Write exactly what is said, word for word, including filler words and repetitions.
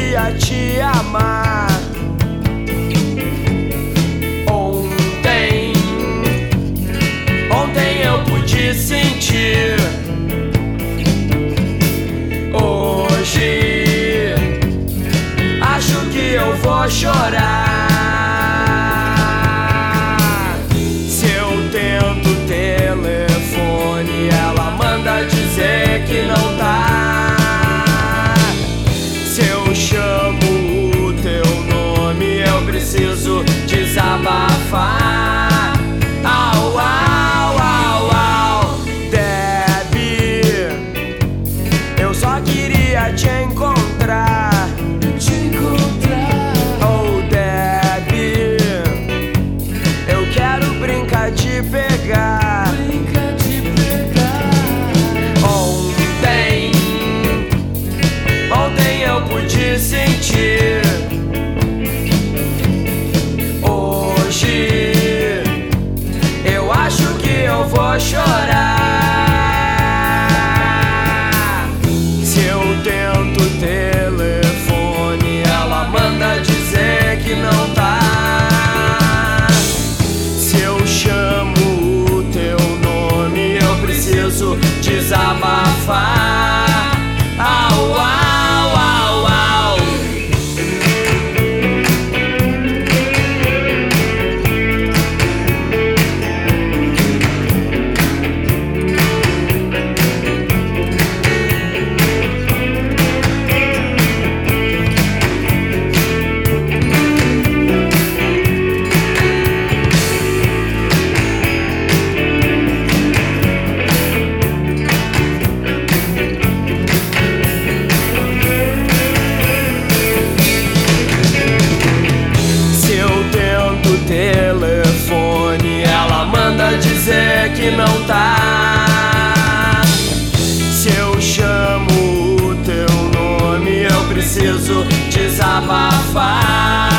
queria te amar. Ontem, ontem eu pude sentir. Hoje, acho que eu vou chorar. Se eu tento o telefone, ela manda dizer que não tá. Se eu chamo o teu nome, eu preciso desabafar. Au, au, au, au, Debbie, eu só queria te encontrar. Te encontrar. Oh, Debbie, eu quero brincar de pegar. Brinca de pegar. Ontem, ontem eu pude sentir. Hoje, eu acho que eu vou chorar. Se eu tento o telefone, ela manda dizer que não tá. Se eu chamo o teu nome, eu preciso desabafar. Au, au, au, au. Telefone, ela manda dizer que não tá. Se eu chamo o teu nome, eu preciso desabafar.